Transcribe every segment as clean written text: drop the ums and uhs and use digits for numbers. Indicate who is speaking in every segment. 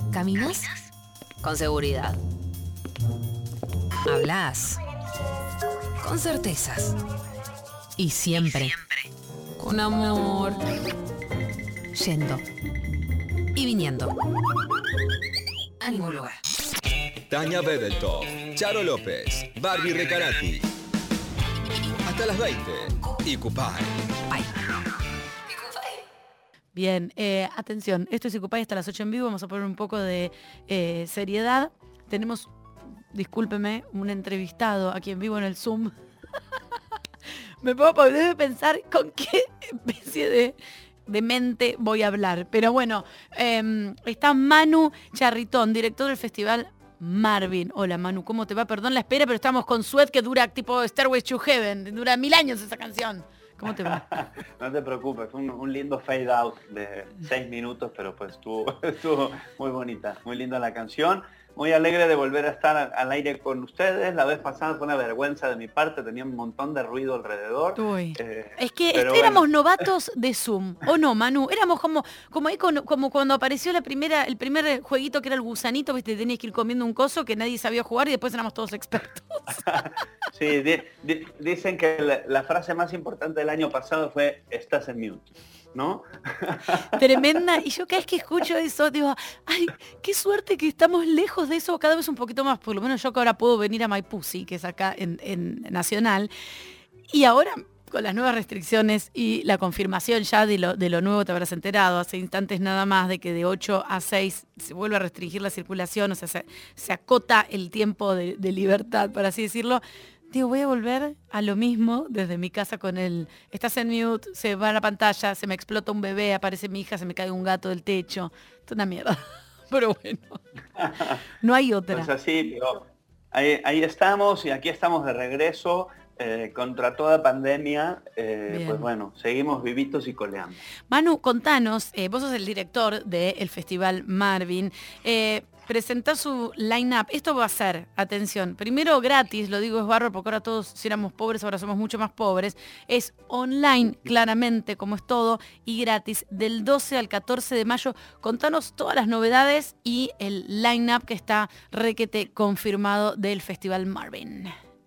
Speaker 1: ¿Caminas? Con seguridad. Hablas con certezas. Y siempre con amor. Yendo y viniendo a ningún lugar.
Speaker 2: Tania Bebeltoft, Charo López, Barbie Recanati. Hasta las 20. Y Cupay.
Speaker 1: Bye.
Speaker 3: Bien, atención, esto es Icupay hasta las 8 en vivo, vamos a poner un poco de seriedad. Tenemos, discúlpeme, un entrevistado aquí en vivo en el Zoom. Me puedo poder pensar con qué especie de mente voy a hablar. Pero bueno, está Manu Charritón, director del festival Marvin. Hola Manu, ¿cómo te va? Perdón la espera, pero estamos con Sweat, que dura tipo Stairway to Heaven, dura 1000 años esa canción. ¿Cómo te va?
Speaker 4: No te preocupes, un lindo fade out de 6 minutos, pero pues estuvo muy bonita, muy linda la canción. Muy alegre de volver a estar al aire con ustedes. La vez pasada fue una vergüenza de mi parte, tenía un montón de ruido alrededor.
Speaker 3: Es que
Speaker 4: bueno.
Speaker 3: éramos novatos de Zoom, ¿o no, Manu? Éramos como ahí como cuando apareció el primer jueguito que era el gusanito, viste, tenías que ir comiendo un coso que nadie sabía jugar y después éramos todos expertos.
Speaker 4: Sí, dicen que la frase más importante del año pasado fue "estás en mute", ¿no?
Speaker 3: Tremenda, y yo cada vez que escucho eso digo, ay, qué suerte que estamos lejos de eso cada vez un poquito más, por lo menos yo que ahora puedo venir a Maipú, sí, que es acá en Nacional, y ahora con las nuevas restricciones y la confirmación ya de lo nuevo, te habrás enterado hace instantes nada más, de que de 8 a 6 se vuelve a restringir la circulación, o sea, se acota el tiempo de libertad, por así decirlo. Digo, voy a volver a lo mismo desde mi casa con el estás en mute, se va a la pantalla, se me explota un bebé, aparece mi hija, se me cae un gato del techo. Esto es una mierda. Pero bueno, no hay otra.
Speaker 4: Pues así, pero ahí estamos y aquí estamos de regreso contra toda pandemia. Pues bueno, seguimos vivitos y coleando.
Speaker 3: Manu, contanos, vos sos el director del Festival Marvin. Presentá su line-up. Esto va a ser, atención, primero gratis, lo digo es barro porque ahora todos si éramos pobres, ahora somos mucho más pobres. Es online, claramente, como es todo, y gratis, del 12 al 14 de mayo. Contanos todas las novedades y el line-up que está requete confirmado del Festival Marvin.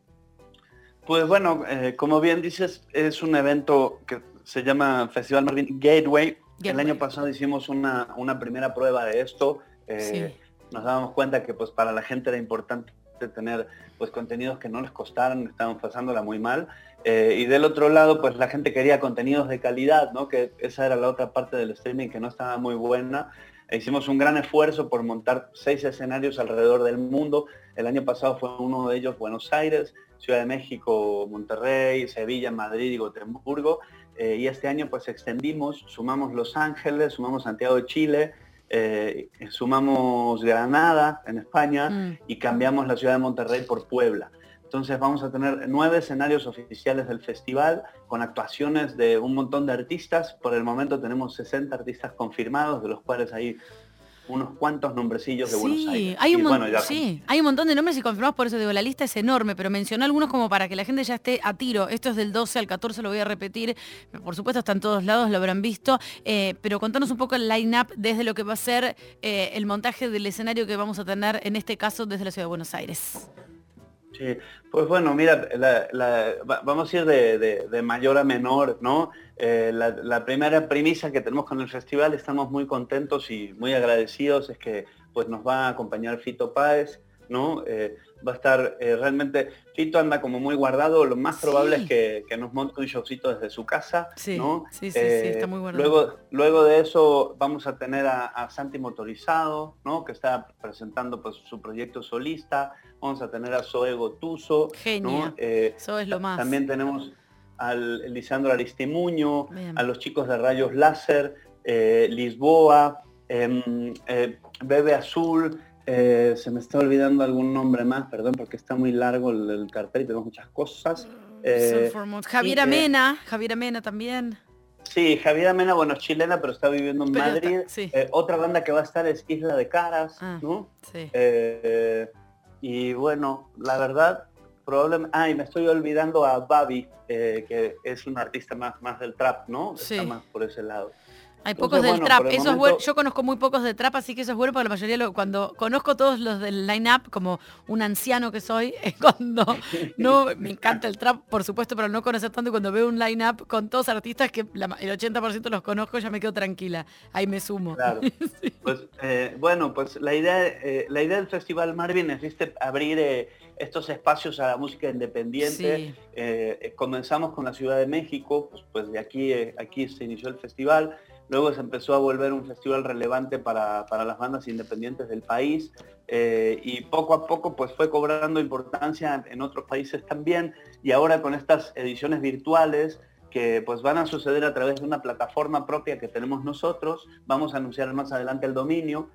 Speaker 4: Pues bueno, como bien dices, es un evento que se llama Festival Marvin Gateway. El año pasado hicimos una primera prueba de esto.
Speaker 3: Sí.
Speaker 4: Nos dábamos cuenta que pues para la gente era importante tener pues contenidos que no les costaran, estaban pasándola muy mal. Y del otro lado, pues la gente quería contenidos de calidad, ¿no? Que esa era la otra parte del streaming que no estaba muy buena. Hicimos un gran esfuerzo por montar 6 escenarios alrededor del mundo. El año pasado fue uno de ellos Buenos Aires, Ciudad de México, Monterrey, Sevilla, Madrid y Gotemburgo. Y este año pues extendimos, sumamos Los Ángeles, sumamos Santiago de Chile, sumamos Granada en España y cambiamos la ciudad de Monterrey por Puebla. Entonces vamos a tener 9 escenarios oficiales del festival con actuaciones de un montón de artistas. Por el momento tenemos 60 artistas confirmados, de los cuales hay unos cuantos nombrecillos de Buenos Aires.
Speaker 3: Hay un montón de nombres y confirmados, por eso digo, la lista es enorme, pero mencioné algunos como para que la gente ya esté a tiro. Esto es del 12 al 14, lo voy a repetir. Por supuesto está en todos lados, lo habrán visto, pero contanos un poco el line-up desde lo que va a ser el montaje del escenario que vamos a tener, en este caso, desde la Ciudad de Buenos Aires.
Speaker 4: Sí, pues bueno, mira, vamos a ir de mayor a menor, ¿no? La primera premisa que tenemos con el festival, estamos muy contentos y muy agradecidos, es que pues nos va a acompañar Fito Páez, ¿no? Va a estar realmente, Fito anda como muy guardado, lo más probable es que nos monte un showcito desde su casa, ¿no?
Speaker 3: Sí, está muy guardado.
Speaker 4: Luego de eso vamos a tener a Santi Motorizado, ¿no? Que está presentando pues su proyecto solista. Vamos a tener a Zoe Gotuso,
Speaker 3: Genia,
Speaker 4: ¿no?
Speaker 3: Zoe es lo más.
Speaker 4: También tenemos al Lisandro Aristimuño, a los chicos de Rayos Láser, Lisboa, Bebe Azul, se me está olvidando algún nombre más, perdón, porque está muy largo el cartel y tenemos muchas cosas.
Speaker 3: Javier Amena también.
Speaker 4: Sí, Javier Amena, bueno, es chilena, pero está viviendo en Madrid.
Speaker 3: Sí.
Speaker 4: Otra banda que va a estar es Isla de Caras, ¿no?
Speaker 3: Sí.
Speaker 4: Y bueno, la verdad, probablemente... y me estoy olvidando a Babi, que es un artista más del trap, ¿no?
Speaker 3: Sí.
Speaker 4: Está más por ese lado.
Speaker 3: Hay pocos del trap, eso es bueno. Yo conozco muy pocos de trap, así que eso es bueno, porque la mayoría, cuando conozco todos los del line-up, como un anciano que soy, cuando no me encanta el trap, por supuesto, pero no conocer tanto, cuando veo un line-up con todos artistas que el 80% los conozco, ya me quedo tranquila, ahí me sumo.
Speaker 4: Claro. Sí. Pues pues la idea del Festival Marvin es abrir estos espacios a la música independiente. Sí. Comenzamos con la Ciudad de México, pues de aquí se inició el festival. Luego se empezó a volver un festival relevante para las bandas independientes del país, y poco a poco pues fue cobrando importancia en otros países también, y ahora con estas ediciones virtuales que pues van a suceder a través de una plataforma propia que tenemos nosotros. Vamos a anunciar más adelante el dominio,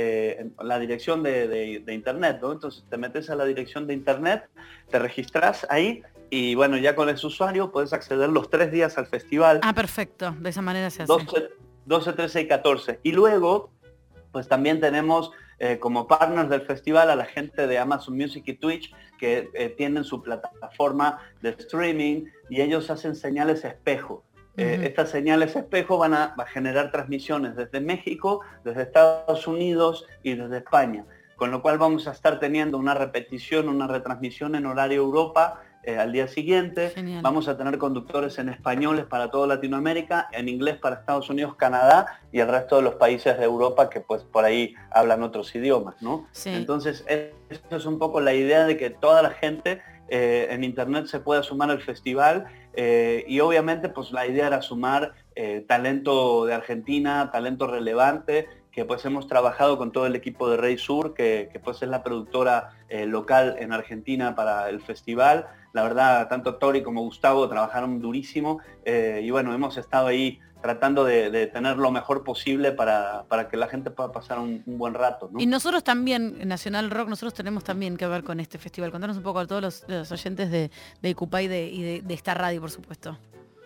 Speaker 4: la dirección de internet, ¿no? Entonces te metes a la dirección de internet, te registras ahí, y bueno, ya con ese usuario puedes acceder los 3 días al festival.
Speaker 3: Ah, perfecto, de esa manera se hace.
Speaker 4: 12, 13 y 14. Y luego, pues también tenemos como partners del festival a la gente de Amazon Music y Twitch, que tienen su plataforma de streaming, y ellos hacen señales espejo. Estas señales espejo van a generar transmisiones desde México, desde Estados Unidos y desde España. Con lo cual vamos a estar teniendo una repetición, una retransmisión en horario Europa al día siguiente. Genial. Vamos a tener conductores en españoles para toda Latinoamérica, en inglés para Estados Unidos, Canadá y el resto de los países de Europa que pues por ahí hablan otros idiomas, ¿no? Sí. Entonces, esto es un poco la idea de que toda la gente en internet se pueda sumar al festival, y obviamente pues la idea era sumar talento de Argentina, talento relevante, que pues hemos trabajado con todo el equipo de Rey Sur, que pues es la productora local en Argentina para el festival. La verdad, tanto Tori como Gustavo trabajaron durísimo, y bueno, hemos estado ahí tratando de tener lo mejor posible para que la gente pueda pasar un buen rato, ¿no?
Speaker 3: Y nosotros también, en Nacional Rock, nosotros tenemos también que ver con este festival. Contanos un poco a todos los oyentes de Icupay y de esta radio, por supuesto.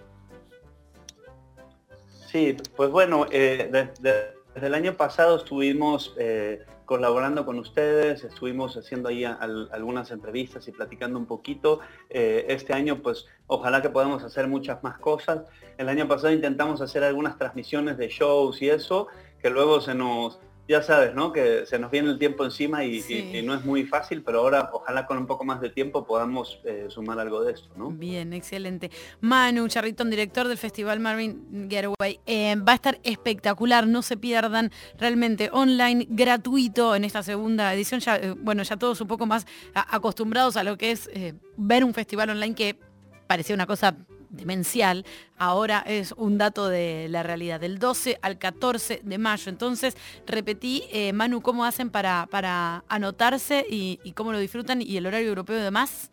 Speaker 4: Sí, pues bueno, desde el año pasado estuvimos colaborando con ustedes, estuvimos haciendo ahí algunas entrevistas y platicando un poquito. Este año pues ojalá que podamos hacer muchas más cosas. El año pasado intentamos hacer algunas transmisiones de shows y eso, que luego ya sabes, ¿no? Que se nos viene el tiempo encima y no es muy fácil, pero ahora ojalá con un poco más de tiempo podamos sumar algo de esto, ¿no?
Speaker 3: Bien, excelente. Manu Charritón, director del Festival Marvin Getaway, va a estar espectacular, no se pierdan, realmente online, gratuito en esta segunda edición. Ya, ya todos un poco más acostumbrados a lo que es ver un festival online, que parecía una cosa demencial, ahora es un dato de la realidad, del 12 al 14 de mayo. Entonces, repetí, Manu, ¿cómo hacen para anotarse y cómo lo disfrutan, y el horario europeo y demás?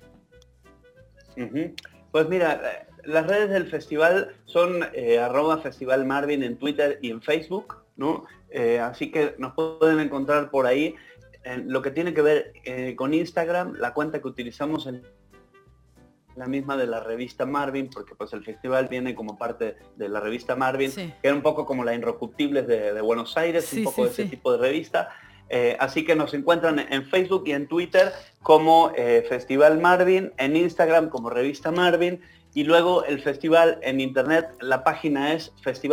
Speaker 4: Pues mira, las redes del festival son @Festival Marvin en Twitter y en Facebook, ¿no? Así que nos pueden encontrar por ahí. Lo que tiene que ver con Instagram, la cuenta que utilizamos en la misma de la revista Marvin, porque pues el festival viene como parte de la revista Marvin, sí, que era un poco como la Inrocuptibles de Buenos Aires, sí, un poco de ese tipo de revista. Así que nos encuentran en Facebook y en Twitter como Festival Marvin, en Instagram como Revista Marvin, y luego el festival en internet, la página es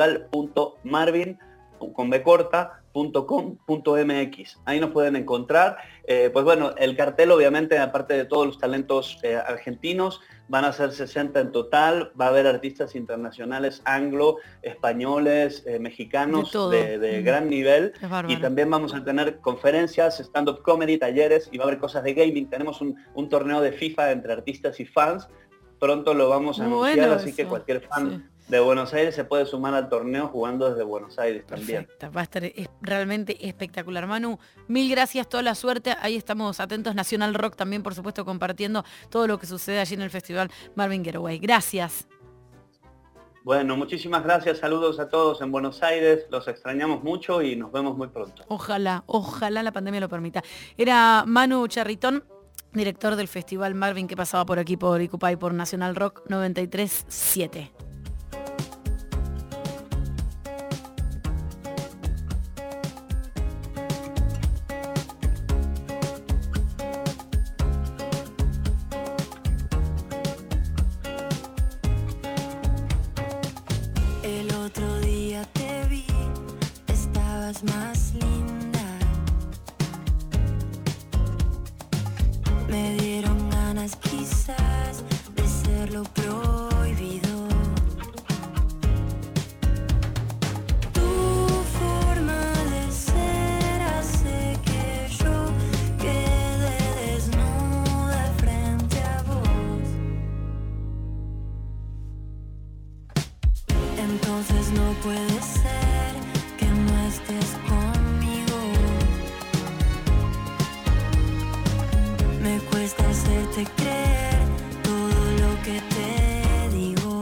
Speaker 4: festival.marvin.com.mx. Ahí nos pueden encontrar. Pues bueno, el cartel obviamente, aparte de todos los talentos argentinos, van a ser 60 en total. Va a haber artistas internacionales, anglo, españoles, mexicanos, de gran nivel. Y también vamos a tener conferencias, stand-up comedy, talleres, y va a haber cosas de gaming. Tenemos un torneo de FIFA entre artistas y fans. Pronto lo vamos a anunciar, así que cualquier fan de Buenos Aires se puede sumar al torneo jugando desde Buenos Aires también.
Speaker 3: Perfecto. Va a estar realmente espectacular. Manu, mil gracias, toda la suerte. Ahí estamos atentos. Nacional Rock también, por supuesto, compartiendo todo lo que sucede allí en el Festival Marvin Getaway. Gracias.
Speaker 4: Bueno, muchísimas gracias. Saludos a todos en Buenos Aires. Los extrañamos mucho y nos vemos muy pronto.
Speaker 3: Ojalá la pandemia lo permita. Era Manu Charritón, director del Festival Marvin, que pasaba por aquí por Icupay, por Nacional Rock 93.7.
Speaker 5: El otro día te estabas más linda. Me dieron ganas quizás de ser lo prohibido. Tu forma de ser hace que yo quede desnuda frente a vos. Entonces no puede ser que no estés conmigo. Me cuesta hacerte creer todo lo que te digo.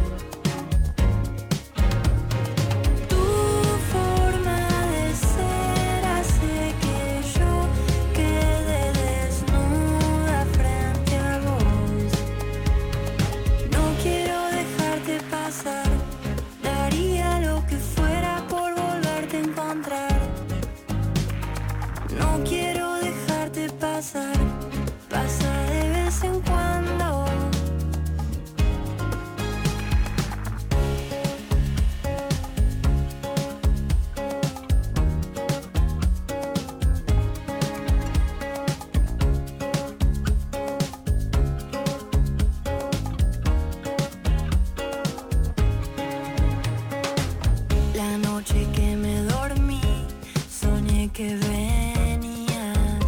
Speaker 5: Tu forma de ser hace que yo quede desnuda frente a vos. No quiero dejarte pasar, daría lo que fuera por volverte a encontrar. No quiero dejarte pasar, pasa de vez en cuando. La noche que me dormí, soñé que venías.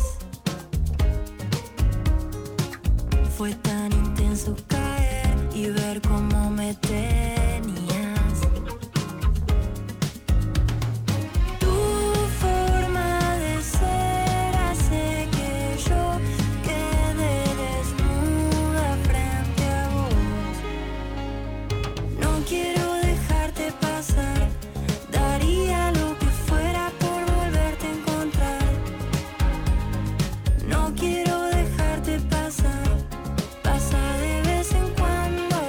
Speaker 5: Fue tan intenso caer y ver cómo me tenías. Tu forma de ser hace que yo quede desnuda frente a vos. No quiero dejarte pasar, daría lo que fuera por volverte a encontrar. No quiero dejarte pasar, pasa de vez en cuando.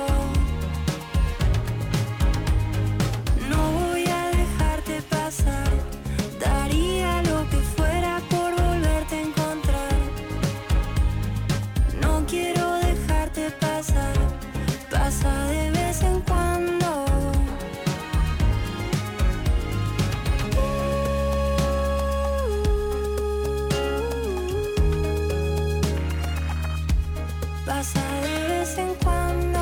Speaker 5: No voy a dejarte pasar, daría lo que fuera por volverte a encontrar. No quiero dejarte pasar, pasa de vez en cuando. Pasa de vez en cuando.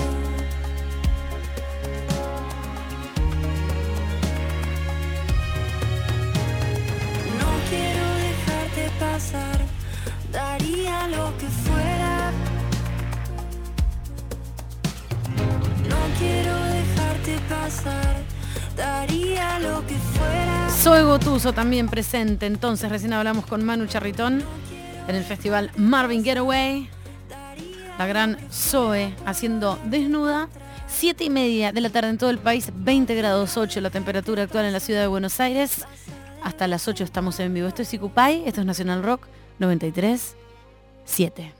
Speaker 5: No quiero dejarte pasar, daría lo que fuera. No quiero dejarte pasar, daría lo que fuera.
Speaker 3: Zoe Gotuso también presente. Entonces, recién hablamos con Manu Charritón en el festival Marvin Getaway. La gran Zoe haciendo Desnuda. 7:30 de la tarde en todo el país, 20 grados 8 la temperatura actual en la ciudad de Buenos Aires. Hasta las 8 estamos en vivo. Esto es Icupay, esto es Nacional Rock 93.7.